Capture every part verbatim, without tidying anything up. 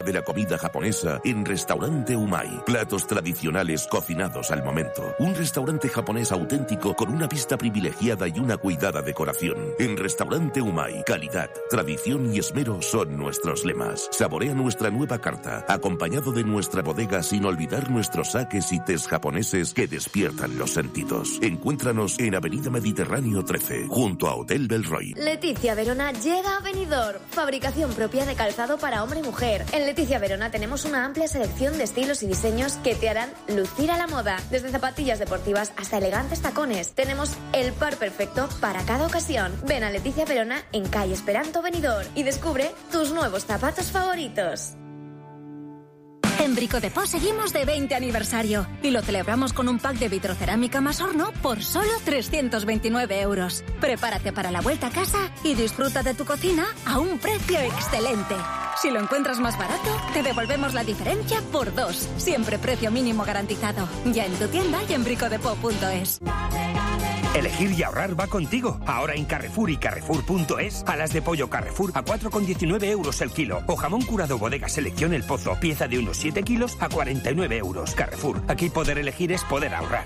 de la comida japonesa en Restaurante Umai. Platos tradicionales cocinados al momento. Un restaurante japonés auténtico con una vista privilegiada y una cuidada decoración. En Restaurante Umai, calidad, tradición y esmero son nuestros lemas. Saborea nuestra nueva carta, acompañado de nuestra bodega sin olvidar nuestros saques y tés japoneses que despiertan los sentidos. Encuéntranos en Avenida Mediterráneo trece, junto a Hotel Belroy. Leticia Verona llega a Benidorm. Fabricación propia de calzado para hombre y mujer. En Leticia Verona tenemos una amplia selección de estilos y diseños que te harán lucir a la moda. Desde zapatillas deportivas hasta elegantes tacones. Tenemos el par perfecto para cada ocasión. Ven a Leticia Verona en calle Esperanto Benidorm y descubre tus nuevos zapatos favoritos. En Brico Dépôt seguimos de veinte aniversario y lo celebramos con un pack de vitrocerámica más horno por solo trescientos veintinueve euros. Prepárate para la vuelta a casa y disfruta de tu cocina a un precio excelente. Si lo encuentras más barato, te devolvemos la diferencia por dos. Siempre precio mínimo garantizado. Ya en tu tienda y en brico dépôt punto es. Elegir y ahorrar va contigo. Ahora en Carrefour y Carrefour punto es, alas de pollo Carrefour a cuatro con diecinueve euros el kilo. O jamón curado Bodega Selección El Pozo, pieza de unos siete kilos a cuarenta y nueve euros. Carrefour, aquí poder elegir es poder ahorrar.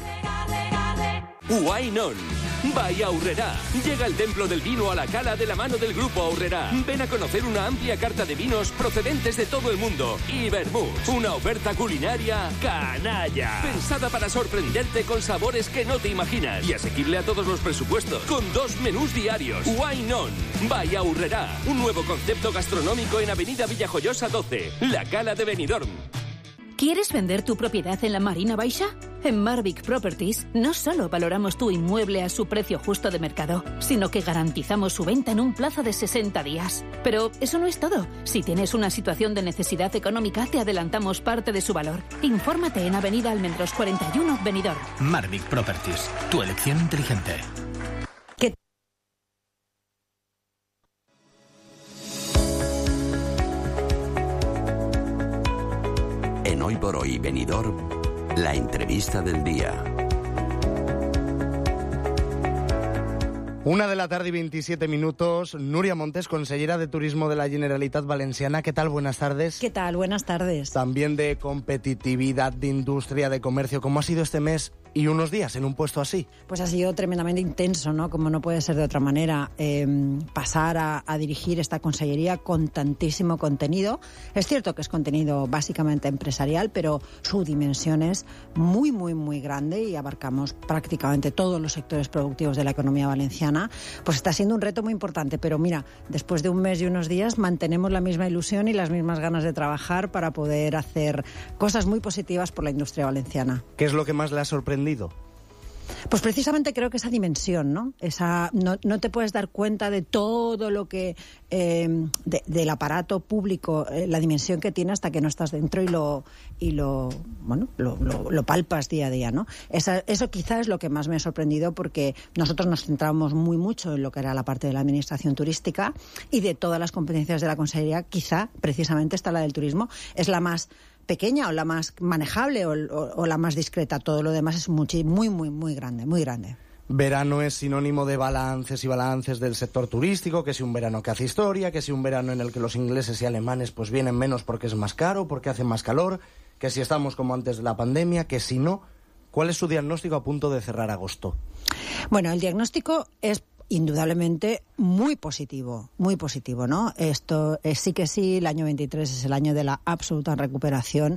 Wine On. By Aurrerá. Llega el templo del vino a la Cala de la mano del Grupo Aurrerá. Ven a conocer una amplia carta de vinos procedentes de todo el mundo. Y vermouth. Una oferta culinaria canalla. Pensada para sorprenderte con sabores que no te imaginas. Y asequible a todos los presupuestos. Con dos menús diarios. Wine On. By Aurrerá. Un nuevo concepto gastronómico en Avenida Villajoyosa doce. La Cala de Benidorm. ¿Quieres vender tu propiedad en la Marina Baixa? En Marvic Properties no solo valoramos tu inmueble a su precio justo de mercado, sino que garantizamos su venta en un plazo de sesenta días. Pero eso no es todo. Si tienes una situación de necesidad económica, te adelantamos parte de su valor. Infórmate en Avenida Almendros cuarenta y uno, Benidorm. Marvic Properties, tu elección inteligente. En Hoy por Hoy Benidorm, la entrevista del día. Una de la tarde y veintisiete minutos. Núria Montes, consellera de Turismo de la Generalitat Valenciana. ¿Qué tal? Buenas tardes. ¿Qué tal? Buenas tardes. También de competitividad, de industria, de comercio. ¿Cómo ha sido este mes y unos días en un puesto así? Pues ha sido tremendamente intenso, ¿no? Como no puede ser de otra manera. Eh, pasar a, a dirigir esta consellería con tantísimo contenido. Es cierto que es contenido básicamente empresarial, pero su dimensión es muy, muy, muy grande y abarcamos prácticamente todos los sectores productivos de la economía valenciana. Pues está siendo un reto muy importante, pero mira, después de un mes y unos días mantenemos la misma ilusión y las mismas ganas de trabajar para poder hacer cosas muy positivas por la industria valenciana. ¿Qué es lo que más le ha sorprendido? Pues precisamente creo que esa dimensión, ¿no? Esa, no, no te puedes dar cuenta de todo lo que, eh, de, del aparato público, eh, la dimensión que tiene hasta que no estás dentro y lo, y lo, bueno, lo, lo, lo palpas día a día, ¿no? Esa, eso quizás es lo que más me ha sorprendido porque nosotros nos centramos muy mucho en lo que era la parte de la administración turística y de todas las competencias de la consellería, quizá precisamente esta, la del turismo, es la más pequeña o la más manejable o, o, o la más discreta. Todo lo demás es muy, muy, muy, muy grande, muy grande. Verano es sinónimo de balances y balances del sector turístico, que si un verano que hace historia, que si un verano en el que los ingleses y alemanes pues vienen menos porque es más caro, porque hace más calor, que si estamos como antes de la pandemia, que si no. ¿Cuál es su diagnóstico a punto de cerrar agosto? Bueno, el diagnóstico es indudablemente muy positivo, muy positivo, ¿no? Esto es, sí que sí, el año veintitrés es el año de la absoluta recuperación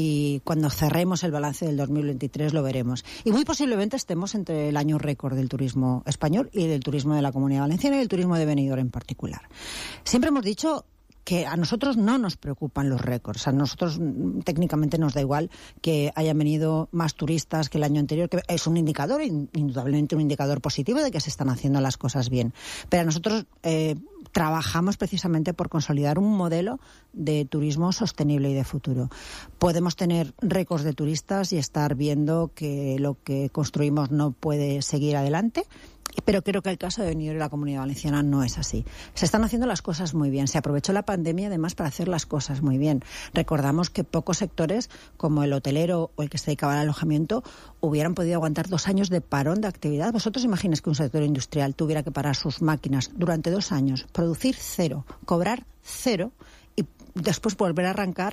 y cuando cerremos el balance del dos mil veintitrés lo veremos. Y muy posiblemente estemos entre el año récord del turismo español y del turismo de la Comunidad Valenciana y del turismo de Benidorm en particular. Siempre hemos dicho que a nosotros no nos preocupan los récords. A nosotros técnicamente nos da igual que hayan venido más turistas que el año anterior, que es un indicador, indudablemente un indicador positivo de que se están haciendo las cosas bien. Pero a nosotros eh, trabajamos precisamente por consolidar un modelo de turismo sostenible y de futuro. Podemos tener récords de turistas y estar viendo que lo que construimos no puede seguir adelante, pero creo que el caso de Benidorm y la Comunidad Valenciana no es así. Se están haciendo las cosas muy bien. Se aprovechó la pandemia además para hacer las cosas muy bien. Recordamos que pocos sectores, como el hotelero o el que se dedicaba al alojamiento, hubieran podido aguantar dos años de parón de actividad. Vosotros imagináis que un sector industrial tuviera que parar sus máquinas durante dos años, producir cero, cobrar cero y después volver a arrancar